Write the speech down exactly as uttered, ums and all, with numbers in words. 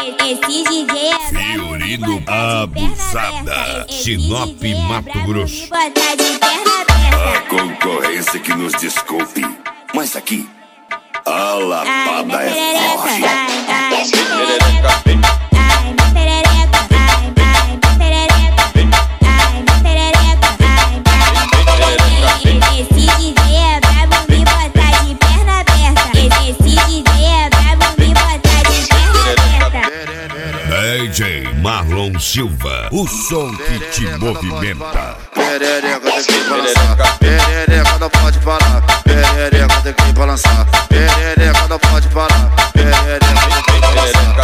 Esse D J é Fiorino Abusada, Sinop, Mato Grosso. A concorrência que nos desculpe, mas aqui a lapada é forte. D J Marlon Silva, o som que te movimenta. Perereca tem que balançar, perereca não pode parar, perereca tem que balançar, perereca não pode parar, perereca tem que balançar.